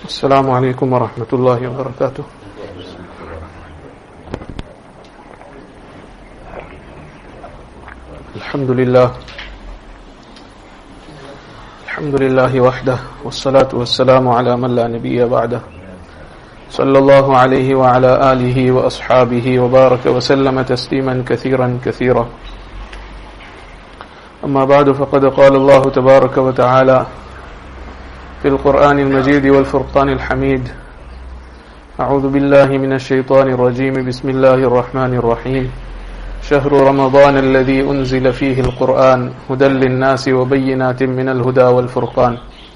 السلام عليكم ورحمة الله وبركاته. الحمد لله وحده والصلاة والسلام على من لا نبي بعده صلى الله عليه وعلى آله وأصحابه وبارك وسلم تسليما كثيرا. أما بعد، فقد قال الله تبارك وتعالى في القرآن المجيد والفرقان الحميد: أعوذ بالله من الشيطان الرجيم، بسم الله الرحمن الرحيم. شهر رمضان الذي أنزل فيه القرآن هدى للناس وبينات من الهدى والفرقان.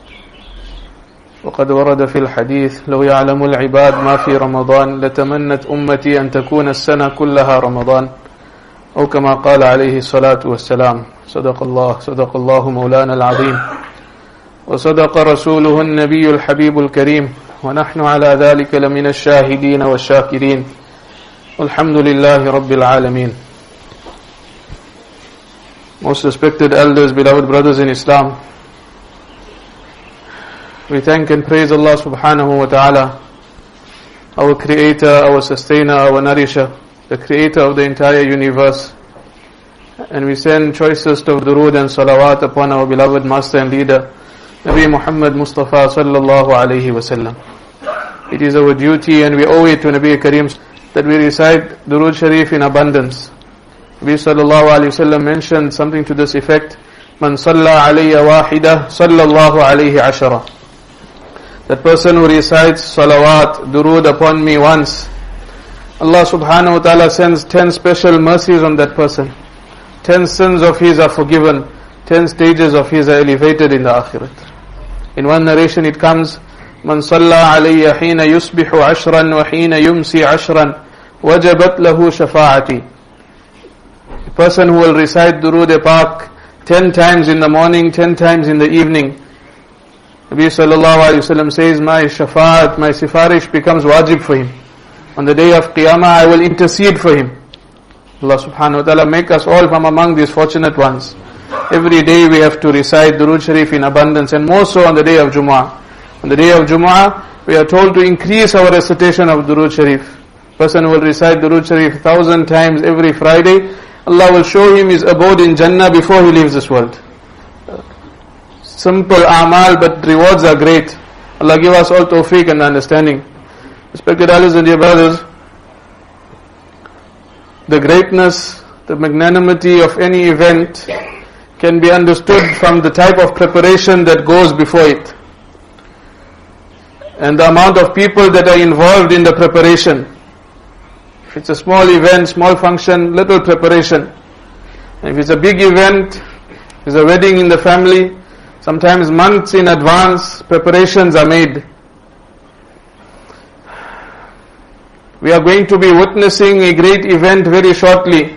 وقد ورد في الحديث: لو يعلم العباد ما في رمضان لتمنت أمتي أن تكون السنة كلها رمضان، أو كما قال عليه الصلاة والسلام. صدق الله مولانا العظيم، وصدق رسوله النبي الحبيب الكريم، ونحن على ذلك لمن الشاهدين والشاكرين، والحمد لله رب العالمين. Most respected elders, beloved brothers in Islam, we thank and praise Allah subhanahu wa ta'ala, our creator, our sustainer, our nourisher, the creator of the entire universe. And we send choicest of durood and salawat upon our beloved master and leader, Nabi Muhammad Mustafa sallallahu alayhi wasallam. It is our duty and we owe it to Nabi Kareem that we recite durood sharif in abundance. Nabi sallallahu alayhi wasallam mentioned something to this effect: Man salla alayya wahida sallallahu alayhi ashara. That person who recites salawat, durood upon me once, Allah subhanahu wa ta'ala sends 10 special mercies on that person. 10 sins of his are forgiven, 10 stages of his are elevated in the akhirat. In one narration it comes: Man salla alayya hina yusbihu ashran wa hina yumsi ashran wajabat lahu shafa'ati. A person who will recite Durood Pak 10 times in the morning, 10 times in the evening, Nabi sallallahu alayhi wasallam says, my shafa'at, my sifarish becomes wajib for him. On the day of Qiyamah I will intercede for him. Allah subhanahu wa ta'ala make us all from among these fortunate ones. Every day we have to recite Durood Sharif in abundance, and more so on the day of Jumu'ah. On the day of Jumu'ah, we are told to increase our recitation of Durood Sharif. Person will recite Durood Sharif 1,000 times every Friday. Allah will show him his abode in Jannah before he leaves this world. Simple a'mal, but rewards are great. Allah give us all tawfiq and understanding. Respected elders and dear brothers, the greatness, the magnanimity of any event can be understood from the type of preparation that goes before it, and the amount of people that are involved in the preparation. If it's a small event, small function, little preparation. And if it's a big event, if it's a wedding in the family, sometimes months in advance preparations are made. We are going to be witnessing a great event very shortly,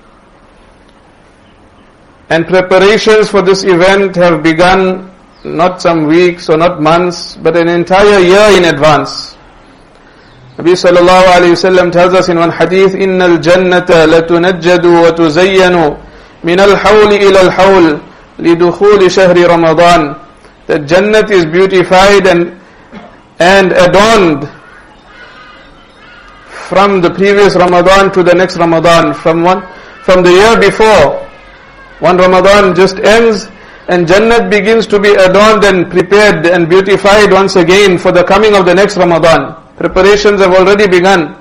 and preparations for this event have begun not some weeks or not months, but an entire year in advance. Nabi sallallahu alayhi wasallam tells us in one hadith: Innal jannata latunajjadu wa tuzayyanu min al-hawli ila al-hawl lidukhuli shahri Ramadan. That Jannat is beautified and adorned from the previous Ramadan to the next Ramadan, from the year before. One Ramadan just ends and Jannat begins to be adorned and prepared and beautified once again for the coming of the next Ramadan. Preparations have already begun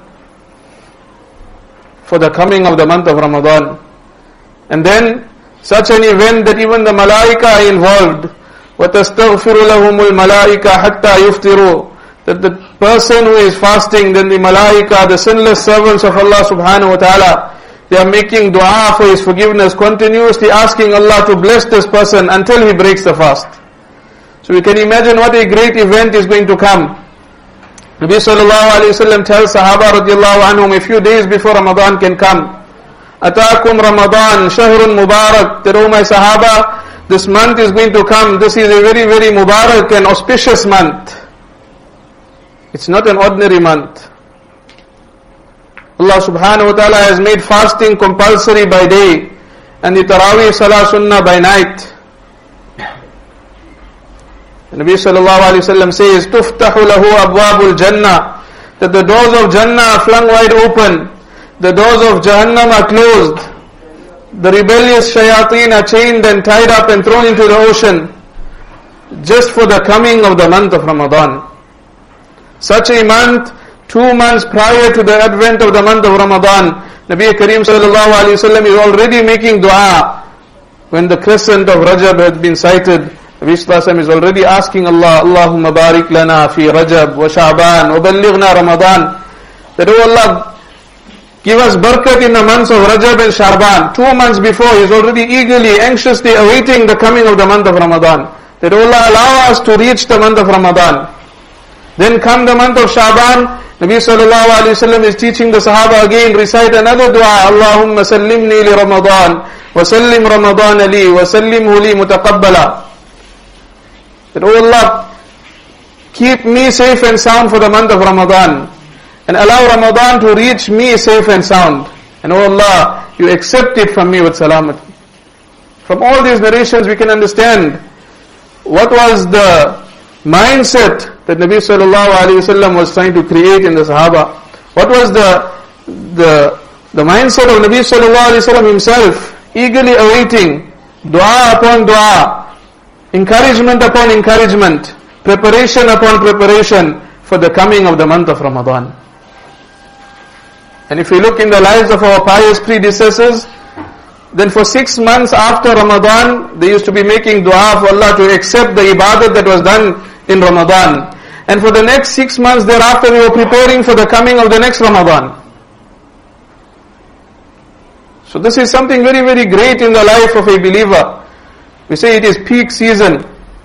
for the coming of the month of Ramadan. And then such an event that even the malaika are involved. وَتَسْتَغْفِرُ لَهُمُ الْمَلَائِكَ حَتَّى يُفْتِرُوا. That the person who is fasting, then the malaika, the sinless servants of Allah subhanahu wa ta'ala, they are making dua for his forgiveness, continuously asking Allah to bless this person until he breaks the fast. So we can imagine what a great event is going to come. Nabi sallallahu alayhi wa sallam tells Sahaba radiallahu anhum a few days before Ramadan can come, Ataakum Ramadan shahrun mubarak. That, oh my Sahaba, this month is going to come. This is a very, very mubarak and auspicious month. It's not an ordinary month. Allah subhanahu wa ta'ala has made fasting compulsory by day and the Taraweeh Salah Sunnah by night. Nabi sallallahu alayhi wa sallam says, تُفْتَحُ لَهُ أَبْوَابُ الْجَنَّةِ, that the doors of Jannah are flung wide open, the doors of Jahannam are closed, the rebellious shayateen are chained and tied up and thrown into the ocean, just for the coming of the month of Ramadan. Such a month, 2 months prior to the advent of the month of Ramadan, Nabi Kareem sallallahu alayhi wa sallam is already making dua. When the crescent of Rajab has been sighted, Nabi sallallahu alayhi wa sallam is already asking Allah, Allahumma barik lana fi Rajab wa Sha'ban wa ballighna Ramadan, that, oh Allah, give us barakat in the months of Rajab and Sha'ban. 2 months before, he is already eagerly, anxiously awaiting the coming of the month of Ramadan. That, oh Allah, allow us to reach the month of Ramadan. Then come the month of Sha'ban, Nabi sallallahu alayhi wa sallam is teaching the Sahaba again, recite another dua, Allahumma sallimni li Ramadan, wa sallim Ramadan li, wa sallimhu li mutaqabbala. That, oh Allah, keep me safe and sound for the month of Ramadan, and allow Ramadan to reach me safe and sound. And oh Allah, you accept it from me with salamat. From all these narrations we can understand what was the mindset that Nabi sallallahu alayhi wa sallam was trying to create in the Sahaba. What was the mindset of Nabi sallallahu alayhi wa sallam himself, eagerly awaiting dua upon dua, encouragement upon encouragement, preparation upon preparation for the coming of the month of Ramadan. And if we look in the lives of our pious predecessors, then for 6 months after Ramadan, they used to be making dua for Allah to accept the ibadat that was done in Ramadan. And for the next 6 months thereafter, we were preparing for the coming of the next Ramadan. So this is something very, very great in the life of a believer. We say it is peak season.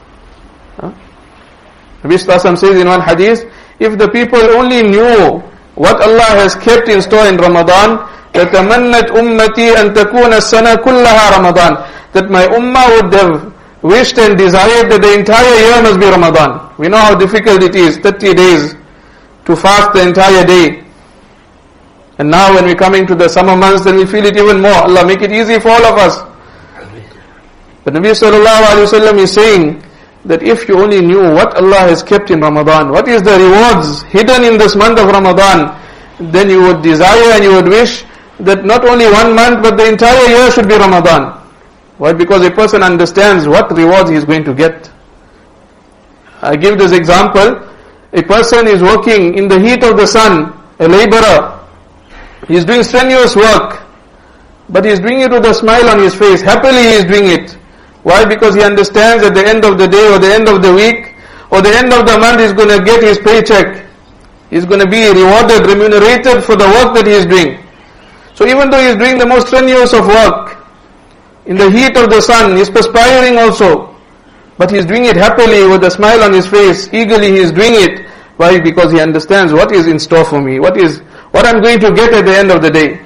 Nabi sallallahu alayhi wa sallam says in one hadith, if the people only knew what Allah has kept in store in Ramadan, لَتَمَنَّتْ أُمَّتِي أَن تَكُونَ السَّنَةَ كُلَّهَا Ramadan, that my ummah would have wished and desired that the entire year must be Ramadan. We know how difficult it is, 30 days to fast the entire day. And now when we're coming to the summer months, then we feel it even more. Allah, make it easy for all of us. But Nabi sallallahu alayhi wa sallam is saying that if you only knew what Allah has kept in Ramadan, what is the rewards hidden in this month of Ramadan, then you would desire and you would wish that not only 1 month but the entire year should be Ramadan. Why? Because a person understands what rewards he is going to get. I give this example. A person is working in the heat of the sun, a laborer. He is doing strenuous work, but he is doing it with a smile on his face. Happily he is doing it. Why? Because he understands at the end of the day or the end of the week or the end of the month he is going to get his paycheck. He is going to be rewarded, remunerated for the work that he is doing. So even though he is doing the most strenuous of work, in the heat of the sun, he is perspiring also, but he is doing it happily with a smile on his face, eagerly he is doing it. Why? Because he understands what is in store for me, what I'm going to get at the end of the day.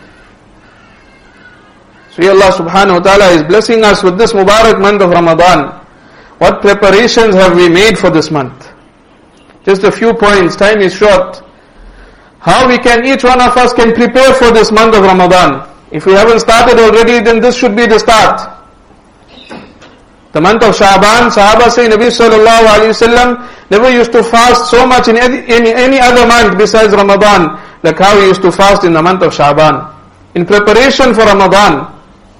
So Allah subhanahu wa ta'ala is blessing us with this Mubarak month of Ramadan. What preparations have we made for this month? Just a few points, time is short. How each one of us can prepare for this month of Ramadan. If we haven't started already, then this should be the start. The month of Sha'ban, Sahaba say Nabi sallallahu alayhi wa sallam never used to fast so much in any other month besides Ramadan, like how he used to fast in the month of Sha'ban, in preparation for Ramadan.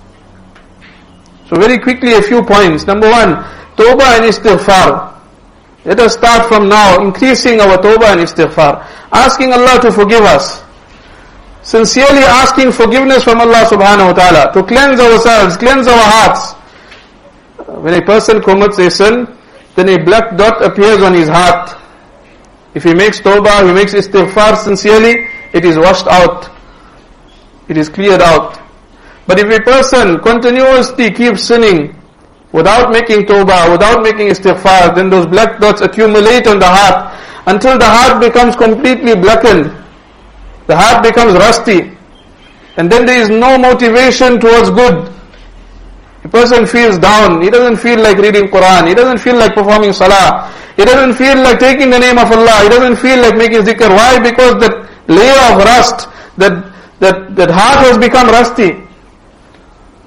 So very quickly a few points. Number 1, Tawbah and Istighfar. Let us start from now, increasing our Tawbah and Istighfar. Asking Allah to forgive us. Sincerely asking forgiveness from Allah subhanahu wa ta'ala, to cleanse ourselves, cleanse our hearts. When a person commits a sin, then a black dot appears on his heart. If he makes Tawbah, he makes Istighfar sincerely, it is washed out. It is cleared out. But if a person continuously keeps sinning, without making Tawbah, without making Istighfar, then those black dots accumulate on the heart, until the heart becomes completely blackened. The heart becomes rusty. And then there is no motivation towards good. A person feels down. He doesn't feel like reading Quran. He doesn't feel like performing Salah. He doesn't feel like taking the name of Allah. He doesn't feel like making zikr. Why? Because that layer of rust, that heart has become rusty.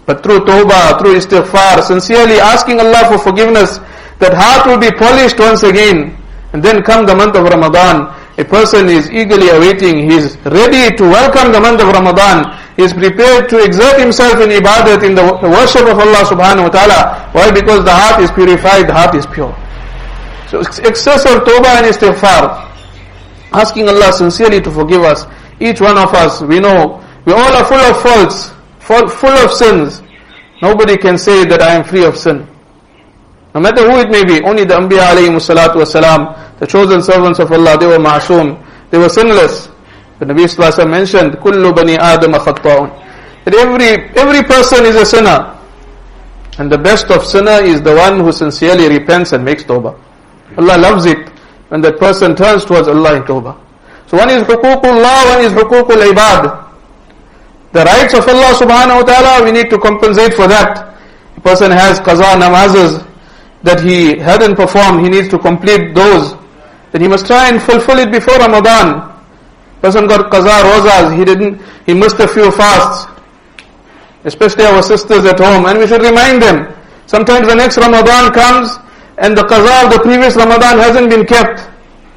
But through tawbah, through istighfar, sincerely asking Allah for forgiveness, that heart will be polished once again. And then come the month of Ramadan, a person is eagerly awaiting, he is ready to welcome the month of Ramadan, he is prepared to exert himself in ibadat, in the worship of Allah subhanahu wa ta'ala. Why? Because the heart is purified, the heart is pure. So excessive tawbah and istighfar, asking Allah sincerely to forgive us. Each one of us, we know, we all are full of faults, full of sins. Nobody can say that I am free of sin. No matter who it may be, only the Anbiya alayhimu salatu wasalam, the chosen servants of Allah, they were ma'soom, they were sinless. The Nabi sallallahu alayhi wa sallam mentioned, kullu bani Adam khatta'un, that every person is a sinner. And the best of sinner is the one who sincerely repents and makes tawbah. Allah loves it when that person turns towards Allah in tawbah. So one is huququllah, one is huququl ibad. The rights of Allah subhanahu wa ta'ala, we need to compensate for that. A person has qaza namazes that he hadn't performed, he needs to complete those. Then he must try and fulfill it before Ramadan. Person got qaza rozas, he missed a few fasts. Especially our sisters at home, and we should remind them. Sometimes the next Ramadan comes and the qaza of the previous Ramadan hasn't been kept.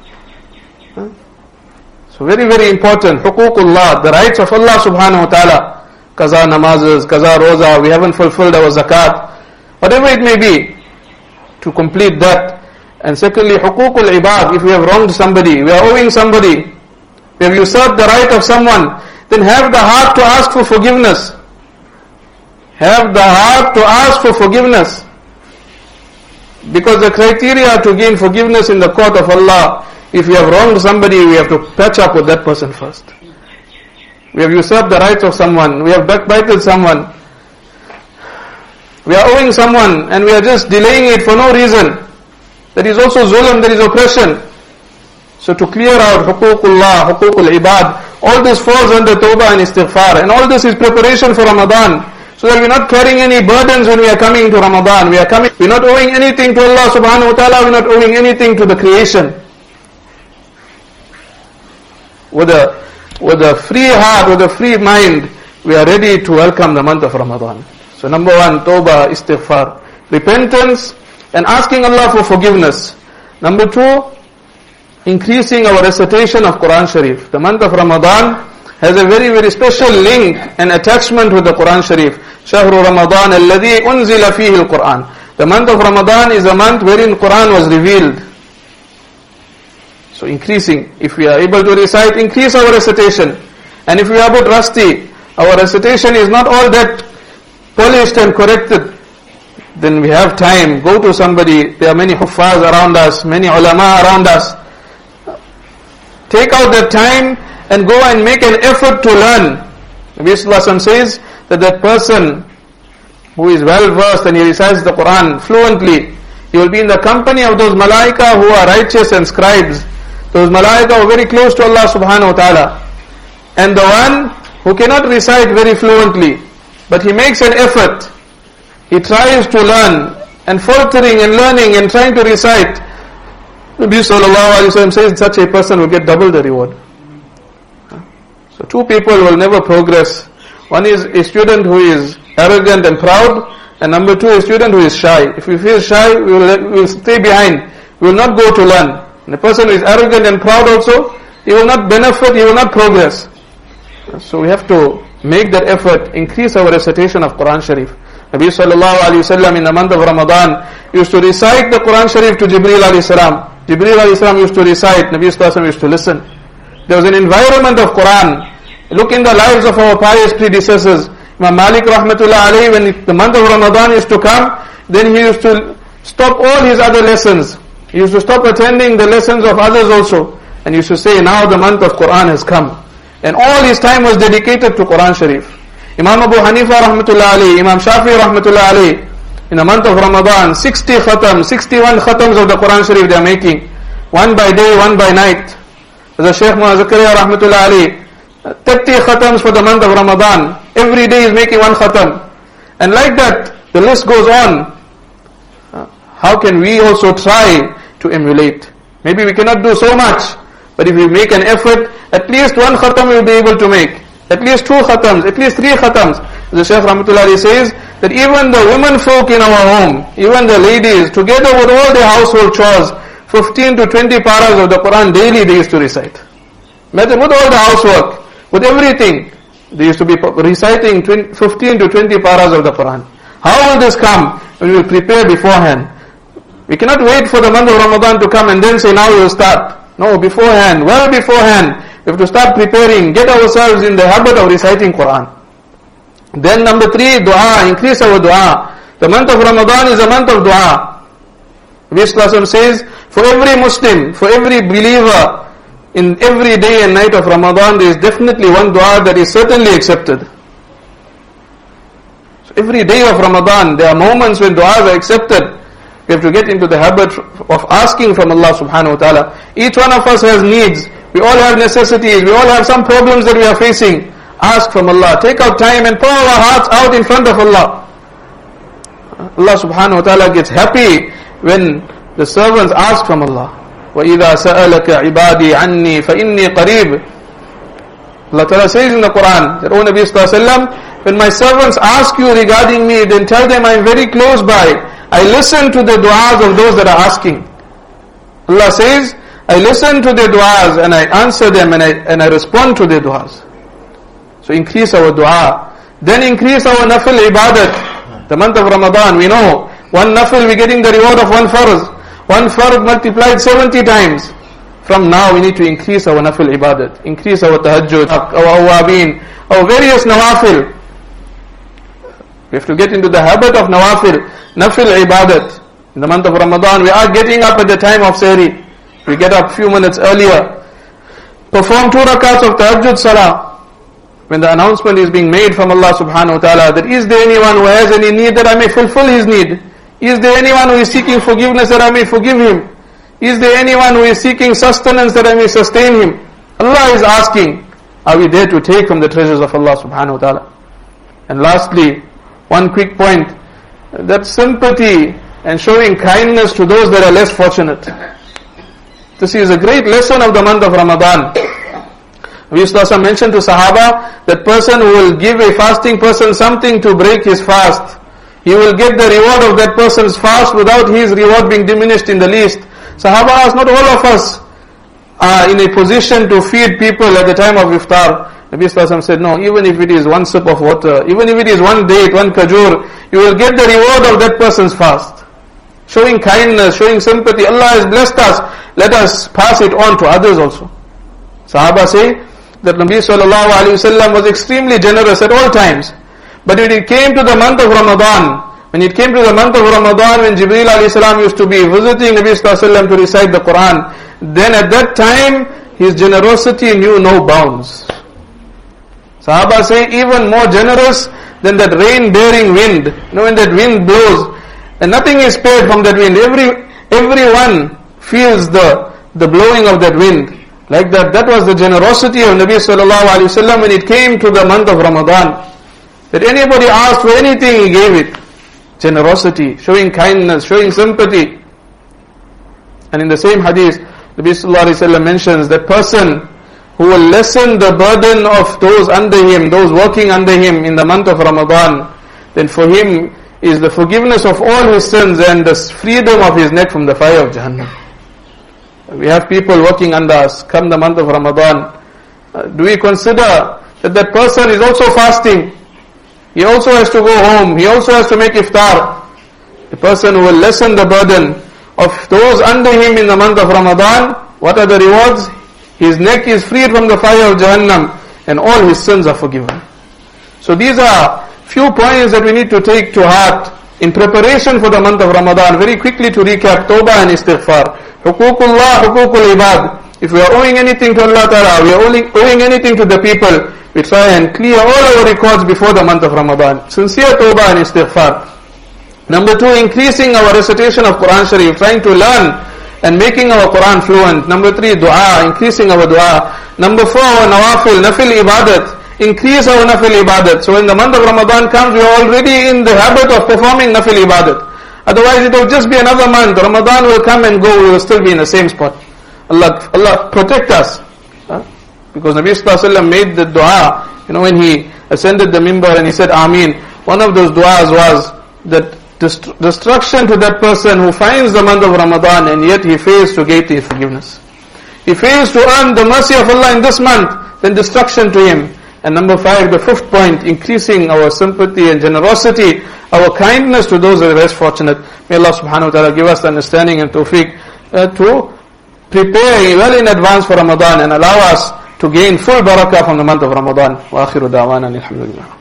So very, very important, huququllah, the rights of Allah subhanahu wa ta'ala. Qaza namazes, qaza roza, we haven't fulfilled our zakat, whatever it may be, to complete that. And secondly, huququl ibad, if we have wronged somebody, we are owing somebody, we have usurped the right of someone, then have the heart to ask for forgiveness. Have the heart to ask for forgiveness. Because the criteria to gain forgiveness in the court of Allah, if we have wronged somebody, we have to patch up with that person first. We have usurped the rights of someone, we have backbited someone, we are owing someone and we are just delaying it for no reason. That is also zulm, that is oppression. So to clear out huququllah, huququl ibad, all this falls under tawbah and istighfar, and all this is preparation for Ramadan. So that we're not carrying any burdens when we are coming to Ramadan. We're not owing anything to Allah subhanahu wa ta'ala, we're not owing anything to the creation. With a free heart, with a free mind, we are ready to welcome the month of Ramadan. So number one, tawbah, istighfar, repentance and asking Allah for forgiveness. Number two, increasing our recitation of Quran Sharif. The month of Ramadan has a very, very special link and attachment with the Quran Sharif. شهر رمضان الذي أنزل فيه القرآن. The month of Ramadan is a month wherein Quran was revealed. So increasing, if we are able to recite, increase our recitation. And if we are a bit rusty, our recitation is not all that polished and corrected, then we have time, go to somebody, there are many huffaz around us, many ulama around us. Take out that time and go and make an effort to learn. Nabi Sallallahu Alaihi Wasallam says that person who is well versed and he recites the Quran fluently, he will be in the company of those malaika who are righteous and scribes. Those malaika are very close to Allah subhanahu wa ta'ala. And the one who cannot recite very fluently, but he makes an effort, he tries to learn, and faltering and learning and trying to recite, Nabi sallallahu alayhi wa sallam says such a person will get double the reward. So two people will never progress. One is a student who is arrogant and proud, and number two, a student who is shy. If we feel shy, we will stay behind. We will not go to learn. And a person who is arrogant and proud also, he will not benefit, he will not progress. So we have to make that effort, increase our recitation of Quran Sharif. Nabi sallallahu alayhi wa sallam in the month of Ramadan used to recite the Quran Sharif to Jibreel alayhi salam. Jibreel alayhi salam used to recite, Nabi sallallahu alayhi wa sallam used to listen. There was an environment of Quran. Look in the lives of our pious predecessors. Imam Malik rahmatullah alayhi, when the month of Ramadan used to come, then he used to stop all his other lessons. He used to stop attending the lessons of others also. And he used to say, now the month of Quran has come. And all his time was dedicated to Quran Sharif. Imam Abu Hanifa rahmatullah alayhi, Imam Shafi rahmatullah alayhi, in the month of Ramadan, 60 khatams, 61 khatams of the Quran Sharif they are making. One by day, one by night. There's a Shaykh Muhammad Zakaria rahmatullah alayhi, 30 khatams for the month of Ramadan. Every day is making one khatam. And like that, the list goes on. How can we also try to emulate? Maybe we cannot do so much, but if we make an effort, at least one khatam we will be able to make. at least 2 khatams, at least 3 khatams. The Shaykh Rahmatullahi says that even the women folk in our home, even the ladies, together with all their household chores, 15 to 20 paras of the Quran daily they used to recite. Imagine with all the housework, with everything, they used to be reciting 15 to 20 paras of the Quran. How will this come? We will prepare beforehand. We cannot wait for the month of Ramadan to come and then say now we will start. No, beforehand, well beforehand, we have to start preparing, get ourselves in the habit of reciting Quran. Then number 3, dua, increase our dua. The month of Ramadan is a month of dua. Nabi Sallallahu says, for every Muslim, for every believer, in every day and night of Ramadan, there is definitely one dua that is certainly accepted. So every day of Ramadan, there are moments when du'as are accepted. We have to get into the habit of asking from Allah subhanahu wa ta'ala. Each one of us has needs. We all have necessities. We all have some problems that we are facing. Ask from Allah. Take out time and pour our hearts out in front of Allah. Allah subhanahu wa ta'ala gets happy when the servants ask from Allah. وَإِذَا سَأَلَكَ عِبَادِي عَنِّي فَإِنِّي قَرِيبٌ. Allah Ta'ala says in the Quran that, O Nabi Sallallahu Alaihi Wasallam, when my servants ask you regarding me, then tell them I am very close by. I listen to the du'as of those that are asking. Allah says, I listen to their du'as and I answer them and I respond to their du'as. So increase our du'a. Then increase our nafil ibadat. The month of Ramadan, we know, one nafil we're getting the reward of one farz. One farz multiplied 70 times. From now we need to increase our nafil ibadat. Increase our tahajjud, our awabin, our various nawafil. We have to get into the habit of nawafil, nafil ibadat. In the month of Ramadan, we are getting up at the time of sehri. We get up few minutes earlier. Perform 2 rakats of tahajjud salah. When the announcement is being made from Allah subhanahu wa ta'ala that is there anyone who has any need that I may fulfill his need? Is there anyone who is seeking forgiveness that I may forgive him? Is there anyone who is seeking sustenance that I may sustain him? Allah is asking, are we there to take from the treasures of Allah subhanahu wa ta'ala? And lastly, one quick point, that sympathy and showing kindness to those that are less fortunate. This is a great lesson of the month of Ramadan. We used to mention to Sahaba, that person who will give a fasting person something to break his fast, he will get the reward of that person's fast without his reward being diminished in the least. Sahaba asked, not all of us are in a position to feed people at the time of iftar. Nabi Sallallahu Alaihi Wasallam said, no, even if it is one sip of water, even if it is one date, one kajur, you will get the reward of that person's fast. Showing kindness, showing sympathy. Allah has blessed us. Let us pass it on to others also. Sahaba say that Nabi Sallallahu Alaihi Wasallam was extremely generous at all times. But when it came to the month of Ramadan, when Jibreel alayhi salam used to be visiting Nabi Sallallahu Alaihi Wasallam to recite the Quran, then at that time, his generosity knew no bounds. Sahaba say, even more generous than that rain-bearing wind. You know, when that wind blows, and nothing is spared from that wind. Everyone feels the blowing of that wind. Like that was the generosity of Nabi Sallallahu Alaihi Wasallam when it came to the month of Ramadan. That anybody asked for anything, he gave it. Generosity, showing kindness, showing sympathy. And in the same hadith, Nabi Sallallahu Alaihi Wasallam mentions that person who will lessen the burden of those under him, those working under him in the month of Ramadan, then for him is the forgiveness of all his sins and the freedom of his neck from the fire of Jahannam. We have people working under us, come the month of Ramadan. Do we consider that person is also fasting? He also has to go home. He also has to make iftar. The person who will lessen the burden of those under him in the month of Ramadan, what are the rewards? His neck is freed from the fire of Jahannam and all his sins are forgiven. So these are few points that we need to take to heart in preparation for the month of Ramadan. Very quickly to recap, Tawbah and Istighfar. Huququllah, Huququl Ibad. If we are owing anything to Allah Ta'ala, we are owing anything to the people, we try and clear all our records before the month of Ramadan. Sincere Tawbah and Istighfar. Number 2, increasing our recitation of Quran Sharif, trying to learn and making our Quran fluent. Number 3, dua, increasing our dua. Number 4, our nawafil, nafil ibadat. Increase our nafil ibadat. So when the month of Ramadan comes, we are already in the habit of performing nafil ibadat. Otherwise it will just be another month. Ramadan will come and go, we will still be in the same spot. Allah protect us. Because Nabi Sallallahu Alaihi Wasallam made the dua when he ascended the mimbar and he said Ameen, one of those du'as was that destruction to that person who finds the month of Ramadan and yet he fails to gain the forgiveness. He fails to earn the mercy of Allah in this month, then destruction to him. And number 5, the 5th point, increasing our sympathy and generosity, our kindness to those that are less fortunate. May Allah subhanahu wa ta'ala give us the understanding and tawfiq to prepare well in advance for Ramadan and allow us to gain full barakah from the month of Ramadan. Wa akhiru da'wana alhamdulillah.